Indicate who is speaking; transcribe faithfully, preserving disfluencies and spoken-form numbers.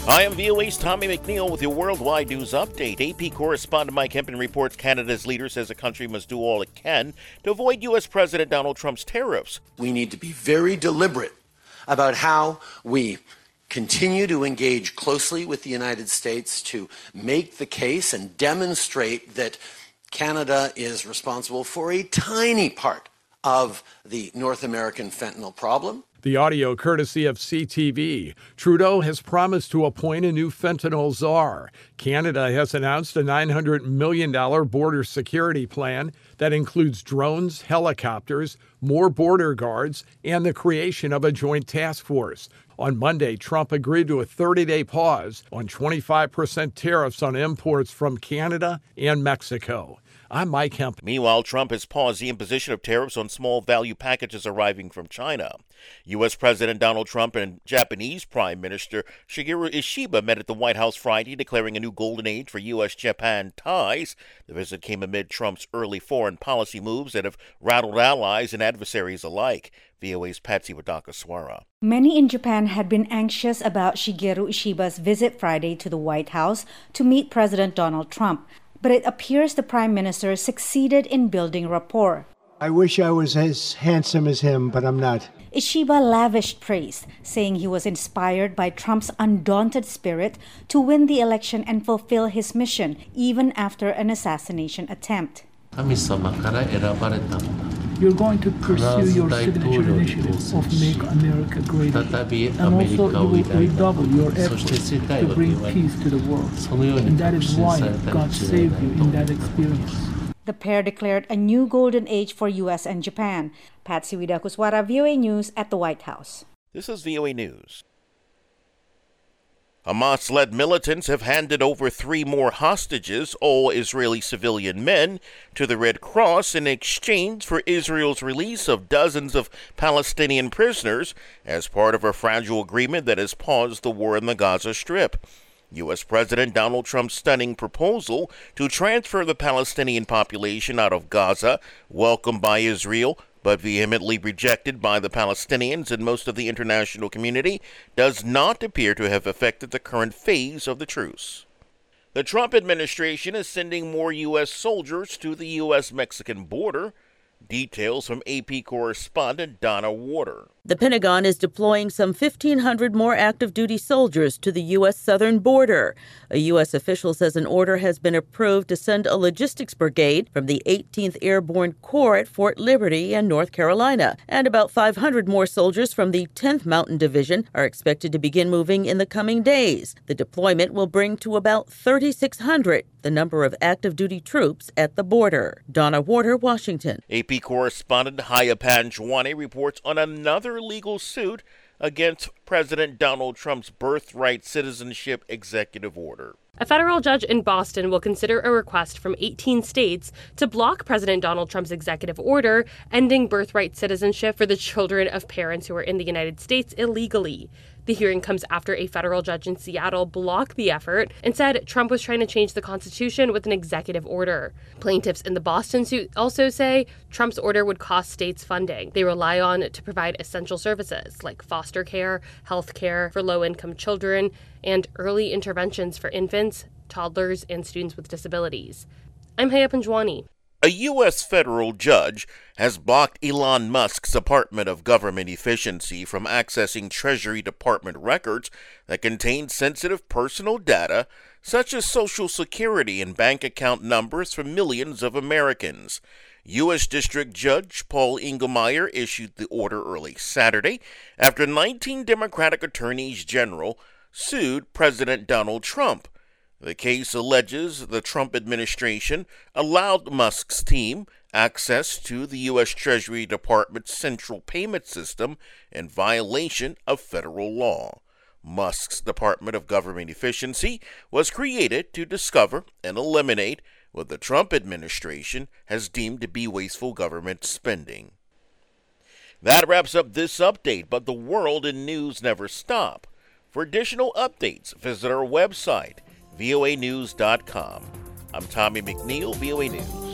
Speaker 1: I am V O A's Tommy McNeil with your worldwide news update. A P correspondent Mike Hempen reports Canada's leader says the country must do all it can to avoid U S. President Donald Trump's tariffs.
Speaker 2: We need to be very deliberate about how we continue to engage closely with the United States to make the case and demonstrate that Canada is responsible for a tiny part of the North American fentanyl problem.
Speaker 3: The audio courtesy of C T V. Trudeau has promised to appoint a new fentanyl czar. Canada has announced a nine hundred million dollars border security plan that includes drones, helicopters, more border guards, and the creation of a joint task force. On Monday, Trump agreed to a thirty-day pause on twenty-five percent tariffs on imports from Canada and Mexico. I'm Mike Hemp.
Speaker 1: Meanwhile, Trump has paused the imposition of tariffs on small value packages arriving from China. U S. President Donald Trump and Japanese Prime Minister Shigeru Ishiba met at the White House Friday, declaring a new golden age for U S Japan ties. The visit came amid Trump's early foreign policy moves that have rattled allies and adversaries alike. V O A's Patsy Wadaka-Swara.
Speaker 4: Many in Japan had been anxious about Shigeru Ishiba's visit Friday to the White House to meet President Donald Trump. But it appears the Prime Minister succeeded in building rapport.
Speaker 5: I wish I was as handsome as him, but I'm not.
Speaker 4: Ishiba lavished praise, saying he was inspired by Trump's undaunted spirit to win the election and fulfill his mission, even after an assassination attempt.
Speaker 6: You're going to pursue your signature initiative of Make America Great Again, and also you will redouble your efforts to bring peace to the world. And that is why God saved you in that experience.
Speaker 4: The pair declared a new golden age for U S and Japan. Patsy Wadaka-Swara, V O A News at the White House.
Speaker 1: This is V O A News. Hamas-led militants have handed over three more hostages, all Israeli civilian men, to the Red Cross in exchange for Israel's release of dozens of Palestinian prisoners as part of a fragile agreement that has paused the war in the Gaza Strip. U S. President Donald Trump's stunning proposal to transfer the Palestinian population out of Gaza, welcomed by Israel, but vehemently rejected by the Palestinians and most of the international community, does not appear to have affected the current phase of the truce. The Trump administration is sending more U S soldiers to the U S Mexican border. Details from A P correspondent Donna Warder.
Speaker 7: The Pentagon is deploying some fifteen hundred more active-duty soldiers to the U S southern border. A U S official says an order has been approved to send a logistics brigade from the eighteenth Airborne Corps at Fort Liberty in North Carolina. And about five hundred more soldiers from the tenth Mountain Division are expected to begin moving in the coming days. The deployment will bring to about thirty-six hundred the number of active-duty troops at the border. Donna Warder, Washington.
Speaker 1: A P correspondent Haya Panjwani reports on another legal suit against President Donald Trump's birthright citizenship executive order.
Speaker 8: A federal judge in Boston will consider a request from eighteen states to block President Donald Trump's executive order ending birthright citizenship for the children of parents who are in the United States illegally. The hearing comes after a federal judge in Seattle blocked the effort and said Trump was trying to change the Constitution with an executive order. Plaintiffs in the Boston suit also say Trump's order would cost states funding they rely on to provide essential services like foster care, health care for low-income children, and early interventions for infants, toddlers, and students with disabilities. I'm Haya Panjwani.
Speaker 1: A U S federal judge has blocked Elon Musk's Department of Government Efficiency from accessing Treasury Department records that contain sensitive personal data, such as Social Security and bank account numbers for millions of Americans. U S District Judge Paul Engelmeyer issued the order early Saturday after nineteen Democratic attorneys general sued President Donald Trump. The case alleges the Trump administration allowed Musk's team access to the U S Treasury Department's central payment system in violation of federal law. Musk's Department of Government Efficiency was created to discover and eliminate what the Trump administration has deemed to be wasteful government spending. That wraps up this update, but the world and news never stop. For additional updates, visit our website, V O A news dot com. I'm Tommy McNeil, V O A News.